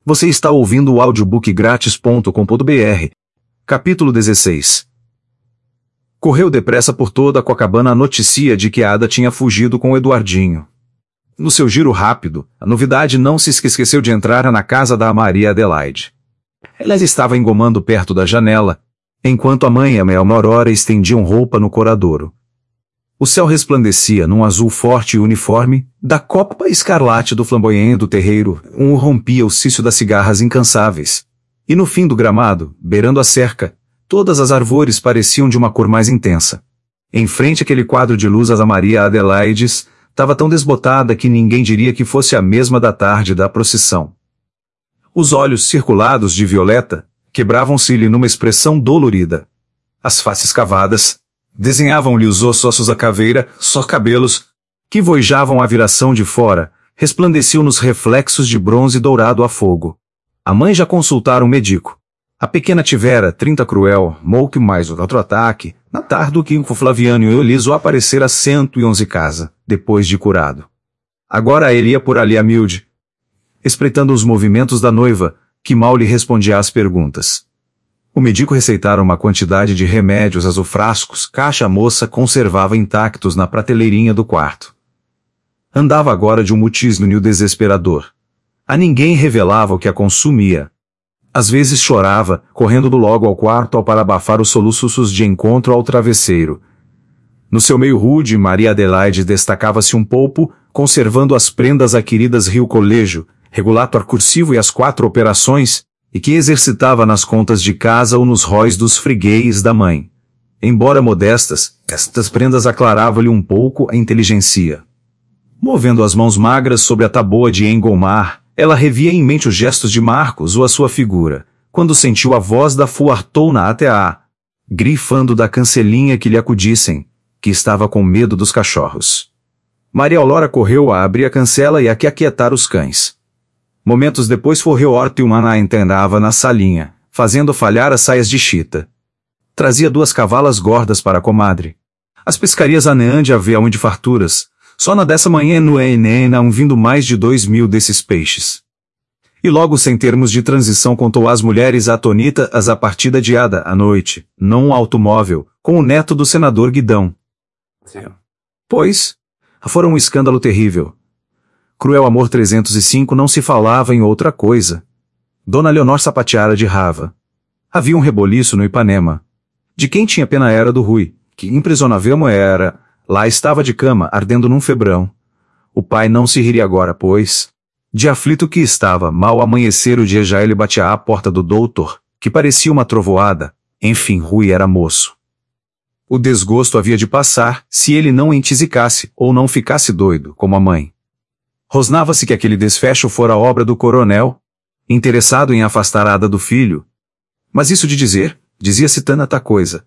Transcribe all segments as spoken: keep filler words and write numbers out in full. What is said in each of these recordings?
Você está ouvindo o audiobook grátis ponto com ponto br. Capítulo dezesseis. Correu depressa por toda a Copacabana a notícia de que Ada tinha fugido com Eduardinho. No seu giro rápido, a novidade não se esqueceu de entrar na casa da Maria Adelaide. Ela estava engomando perto da janela, enquanto a mãe e a Aurora estendiam roupa no coradouro. O céu resplandecia num azul forte e uniforme, da copa escarlate do flamboyant do terreiro, um rompia o cício das cigarras incansáveis. E no fim do gramado, beirando a cerca, todas as árvores pareciam de uma cor mais intensa. Em frente àquele quadro de luz a Maria Adelaide estava tão desbotada que ninguém diria que fosse a mesma da tarde da procissão. Os olhos circulados de violeta quebravam-se-lhe numa expressão dolorida. As faces cavadas desenhavam-lhe os ossos da caveira, só cabelos, que voejavam à viração de fora, resplandeciam nos reflexos de bronze dourado a fogo. A mãe já consultara um médico. A pequena tivera trinta cruel, mouque mais outro ataque, na tarde do que Flaviano e Eliso aparecera cento e onze casa, depois de curado. Agora ele ia por ali a miúde, espreitando os movimentos da noiva, que mal lhe respondia às perguntas. O médico receitara uma quantidade de remédios azul frascos, caixa a moça conservava intactos na prateleirinha do quarto. Andava agora de um mutismo desesperador. A ninguém revelava o que a consumia. Às vezes chorava, correndo logo ao quarto ao para abafar os soluços de encontro ao travesseiro. No seu meio rude, Maria Adelaide destacava-se um pouco, conservando as prendas adquiridas Rio Colégio, regulator cursivo e as quatro operações, e que exercitava nas contas de casa ou nos róis dos freguês da mãe. Embora modestas, estas prendas aclaravam-lhe um pouco a inteligencia. Movendo as mãos magras sobre a taboa de engomar, ela revia em mente os gestos de Marcos ou a sua figura, quando sentiu a voz da fuartona até a grifando da cancelinha que lhe acudissem, que estava com medo dos cachorros. Maria Aurora correu a abrir a cancela e a que aquietar os cães. Momentos depois forreu Horta e uma na entendava na salinha, fazendo falhar as saias de chita. Trazia duas cavalas gordas para a comadre. As pescarias aneande haviam de farturas, só na dessa manhã no Enena um vindo mais de dois mil desses peixes. E logo sem termos de transição contou às mulheres atonitas a partida adiada à noite, num automóvel, com o neto do senador Guidão. Sim. Pois, fora um escândalo terrível. Cruel Amor trezentos e cinco não se falava em outra coisa. Dona Leonor sapateara de rava. Havia um reboliço no Ipanema. De quem tinha pena era do Rui, que imprisionável era, lá estava de cama, ardendo num febrão. O pai não se riria agora, pois, de aflito que estava, mal amanhecer o dia já ele batia à porta do doutor, que parecia uma trovoada. Enfim, Rui era moço. O desgosto havia de passar, se ele não entisicasse, ou não ficasse doido, como a mãe. Rosnava-se que aquele desfecho fora obra do coronel, interessado em afastar a Ada do filho. Mas isso de dizer, dizia-se tanta coisa.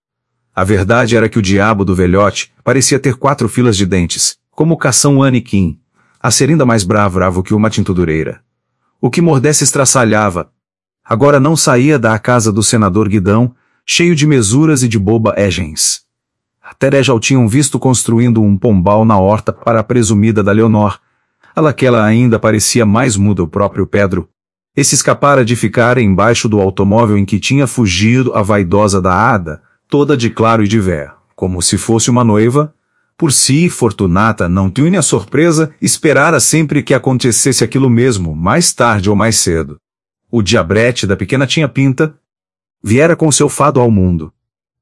A verdade era que o diabo do velhote parecia ter quatro filas de dentes, como o cação Aniquim, a ser ainda mais bravo, bravo que uma tintudureira. O que mordesse estraçalhava. Agora não saía da casa do senador Guidão, cheio de mesuras e de boba egens. Até já o tinham visto construindo um pombal na horta para a presumida da Leonor. Aquela ainda parecia mais muda o próprio Pedro. Esse escapara de ficar embaixo do automóvel em que tinha fugido a vaidosa da Ada, toda de claro e de véu, como se fosse uma noiva. Por si, Fortunata não tinha a surpresa, esperara sempre que acontecesse aquilo mesmo, mais tarde ou mais cedo. O diabrete da pequena tinha pinta, viera com seu fado ao mundo.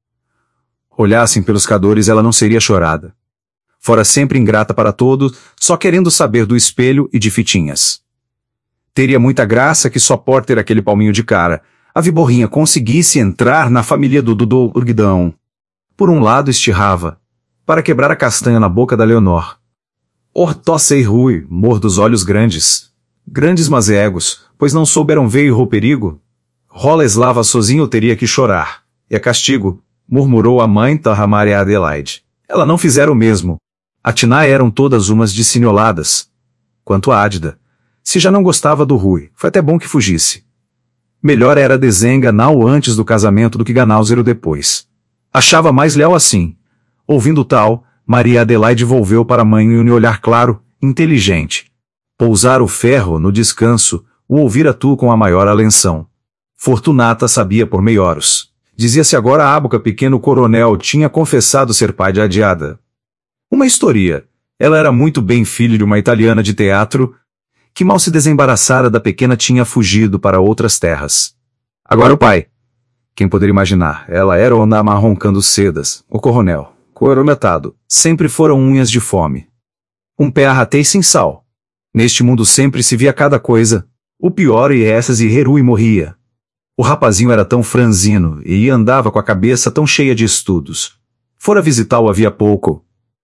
Olhassem pelos cadores ela não seria chorada. Fora sempre ingrata para todos, só querendo saber do espelho e de fitinhas. Teria muita graça que só por ter aquele palminho de cara, a Viborrinha conseguisse entrar na família do Dudu Urguidão. Por um lado estirrava, para quebrar a castanha na boca da Leonor. Hortossa e Rui, mor dos olhos grandes. Grandes mas egos, pois não souberam ver o perigo. Rola eslava sozinho teria que chorar. E a castigo, murmurou a mãe da Maria Adelaide. Ela não fizera o mesmo. A Tiná eram todas umas dissinholadas. Quanto a Ádida, se já não gostava do Rui, foi até bom que fugisse. Melhor era desenganá-o antes do casamento do que ganá-o depois. Achava mais leal assim. Ouvindo tal, Maria Adelaide volveu para a mãe e um olhar claro, inteligente. Pousar o ferro no descanso, o ouvira tu com a maior alenção. Fortunata sabia por meioros. Dizia-se agora a Abuca pequeno coronel tinha confessado ser pai de Adiada. Uma historia. Ela era muito bem filho de uma italiana de teatro, que mal se desembaraçara da pequena tinha fugido para outras terras. Agora o pai. Quem poderia imaginar? Ela era o Onama roncando sedas, o coronel, corometado, sempre foram unhas de fome. Um pé arratei sem sal. Neste mundo sempre se via cada coisa, o pior e essas e Herui morria. O rapazinho era tão franzino e andava com a cabeça tão cheia de estudos. Fora visitá-lo havia pouco.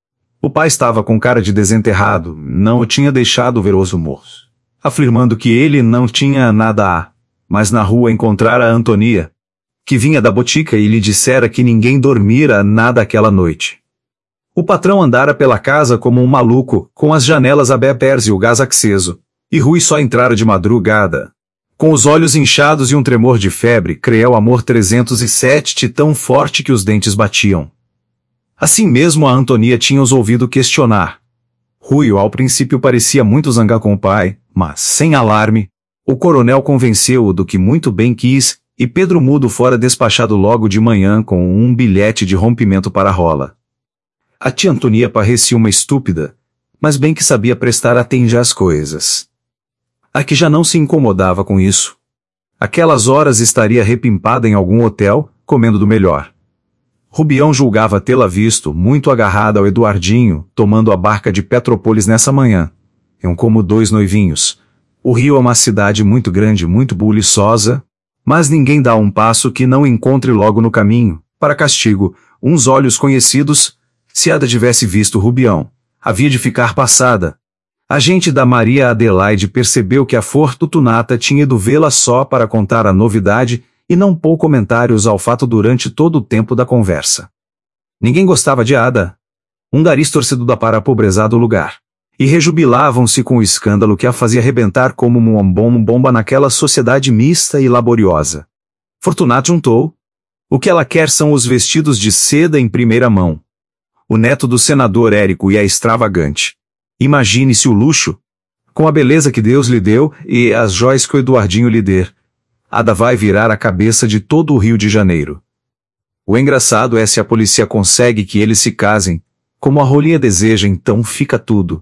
O pai estava com cara de desenterrado, não o tinha deixado ver os humores, afirmando que ele não tinha nada a, mas na rua encontrara a Antonia, que vinha da botica e lhe dissera que ninguém dormira nada aquela noite. O patrão andara pela casa como um maluco, com as janelas abertas e o gás aceso, e Rui só entrara de madrugada. Com os olhos inchados e um tremor de febre, Creel Amor trezentos e sete tão forte que os dentes batiam. Assim mesmo a Antonia tinha os ouvido questionar. Rui ao princípio parecia muito zangar com o pai, mas, sem alarme, o coronel convenceu-o do que muito bem quis, e Pedro Mudo fora despachado logo de manhã com um bilhete de rompimento para a rola. A tia Antonia parecia uma estúpida, mas bem que sabia prestar atenção às coisas. A que já não se incomodava com isso. Aquelas horas estaria repimpada em algum hotel, comendo do melhor. Rubião julgava tê-la visto, muito agarrada ao Eduardinho, tomando a barca de Petrópolis nessa manhã. Iam como dois noivinhos. O Rio é uma cidade muito grande, muito buliçosa, mas ninguém dá um passo que não encontre logo no caminho, para castigo, uns olhos conhecidos. Se Ada tivesse visto Rubião, havia de ficar passada. A gente da Maria Adelaide percebeu que a Fortunata tinha ido vê-la só para contar a novidade e não pôr comentários ao fato durante todo o tempo da conversa. Ninguém gostava de Ada. Um nariz torcido da para apobrezado lugar. E rejubilavam-se com o escândalo que a fazia rebentar como uma bomba naquela sociedade mista e laboriosa. Fortunata juntou. O que ela quer são os vestidos de seda em primeira mão. O neto do senador Érico e a extravagante. Imagine-se o luxo. Com a beleza que Deus lhe deu e as joias que o Eduardinho lhe der. Ada vai virar a cabeça de todo o Rio de Janeiro. O engraçado é se a polícia consegue que eles se casem, como a rolinha deseja, então fica tudo.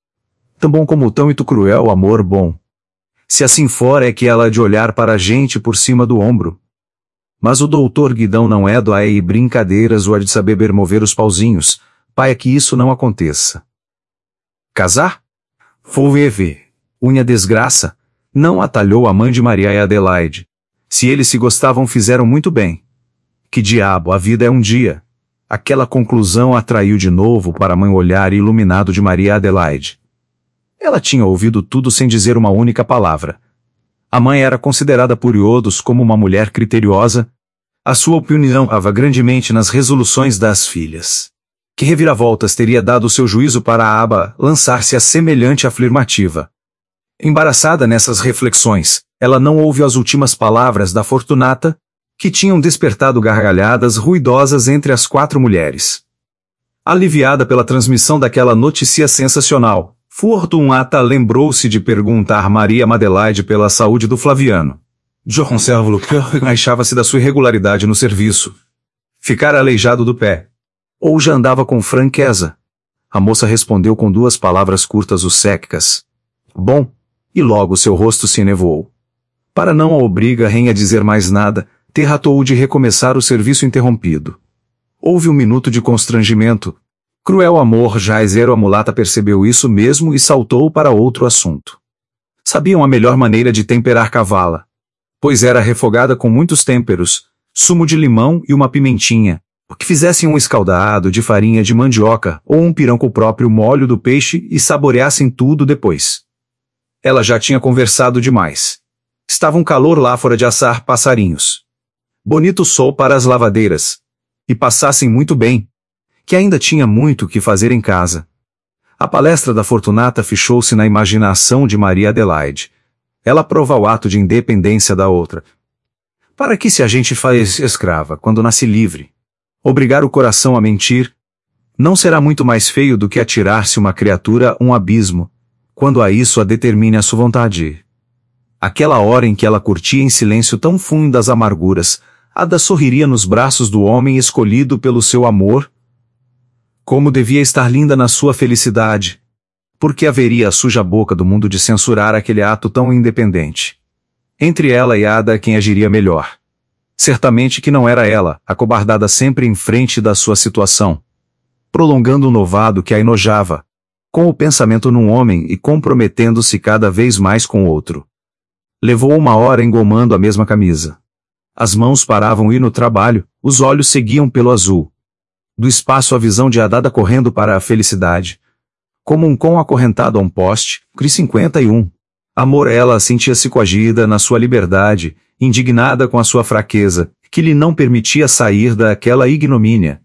Tão bom como tão e tu cruel amor bom. Se assim for é que ela há de olhar para a gente por cima do ombro. Mas o doutor Guidão não é do aí brincadeiras ou há de saber mover os pauzinhos, pai é que isso não aconteça. Casar? Vou ver. Unha desgraça. Não atalhou a mãe de Maria e Adelaide. Se eles se gostavam fizeram muito bem. Que diabo, a vida é um dia. Aquela conclusão atraiu de novo para a mãe o olhar iluminado de Maria Adelaide. Ela tinha ouvido tudo sem dizer uma única palavra. A mãe era considerada por todos como uma mulher criteriosa. A sua opinião estava grandemente nas resoluções das filhas. Que reviravoltas teria dado seu juízo para a aba lançar-se a semelhante afirmativa. Embaraçada nessas reflexões, ela não ouve as últimas palavras da Fortunata, que tinham despertado gargalhadas ruidosas entre as quatro mulheres. Aliviada pela transmissão daquela notícia sensacional, Fortunata lembrou-se de perguntar Maria Adelaide pela saúde do Flaviano. João Sérvulo queixava-se da sua irregularidade no serviço. Ficara aleijado do pé. Ou já andava com franqueza. A moça respondeu com duas palavras curtas ou secas. Bom, e logo seu rosto se enevoou. Para não a obrigarem a dizer mais nada, tratou de recomeçar o serviço interrompido. Houve um minuto de constrangimento. Cruel Amor Jaizeiro a mulata percebeu isso mesmo e saltou para outro assunto. Sabiam a melhor maneira de temperar cavala. Pois era refogada com muitos temperos, sumo de limão e uma pimentinha, que fizessem um escaldado de farinha de mandioca ou um pirão com o próprio molho do peixe e saboreassem tudo depois. Ela já tinha conversado demais. Estava um calor lá fora de assar passarinhos. Bonito sol para as lavadeiras. E passassem muito bem. Que ainda tinha muito que fazer em casa. A palestra da Fortunata fechou-se na imaginação de Maria Adelaide. Ela prova o ato de independência da outra. Para que se a gente faz escrava quando nasce livre? Obrigar o coração a mentir? Não será muito mais feio do que atirar-se uma criatura a um abismo, quando a isso a determine a sua vontade. Aquela hora em que ela curtia em silêncio tão fundo as amarguras, Ada sorriria nos braços do homem escolhido pelo seu amor. Como devia estar linda na sua felicidade! Por que haveria a suja boca do mundo de censurar aquele ato tão independente? Entre ela e Ada, quem agiria melhor? Certamente que não era ela, acobardada sempre em frente da sua situação, prolongando o novado que a enojava, com o pensamento num homem e comprometendo-se cada vez mais com outro. Levou uma hora engomando a mesma camisa. As mãos paravam ir no trabalho, os olhos seguiam pelo azul. Do espaço a visão de Ada correndo para a felicidade. Como um cão acorrentado a um poste, Cri cinquenta e um. Amor, ela sentia-se coagida na sua liberdade, indignada com a sua fraqueza, que lhe não permitia sair daquela ignomínia.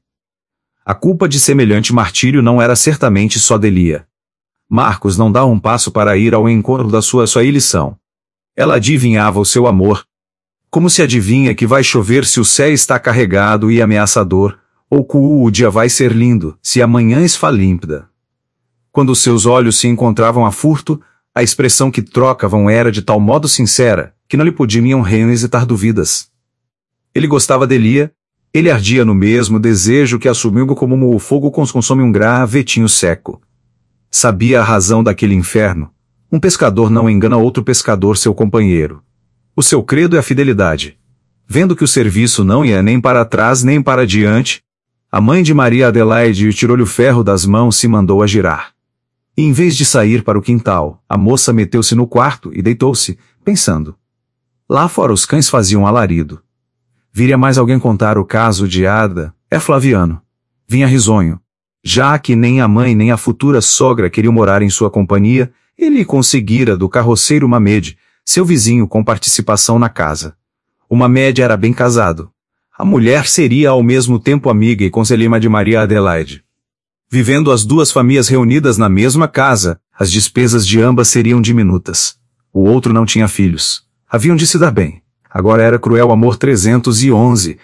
A culpa de semelhante martírio não era certamente só de Lia. Marcos não dá um passo para ir ao encontro da sua sua lição. Ela adivinhava o seu amor. Como se adivinha que vai chover se o céu está carregado e ameaçador, ou que o dia vai ser lindo, se amanhã está límpida. Quando seus olhos se encontravam a furto, a expressão que trocavam era de tal modo sincera, que não lhe podiam hesitar dúvidas. Ele gostava de Lia, ele ardia no mesmo desejo que assumiu como o fogo consome um gravetinho seco. Sabia a razão daquele inferno. Um pescador não engana outro pescador, seu companheiro. O seu credo é a fidelidade. Vendo que o serviço não ia nem para trás nem para diante, a mãe de Maria Adelaide tirou-lhe o ferro das mãos e se mandou a girar. E em vez de sair para o quintal, a moça meteu-se no quarto e deitou-se, pensando. Lá fora os cães faziam alarido. Viria mais alguém contar o caso de Ada, é Flaviano. Vinha risonho. Já que nem a mãe nem a futura sogra queriam morar em sua companhia, ele conseguira do carroceiro Mamed, seu vizinho com participação na casa. O Mamed era bem casado. A mulher seria ao mesmo tempo amiga e conselheira de Maria Adelaide. Vivendo as duas famílias reunidas na mesma casa, as despesas de ambas seriam diminutas. O outro não tinha filhos. Haviam de se dar bem. Agora era Cruel Amor trezentos e onze,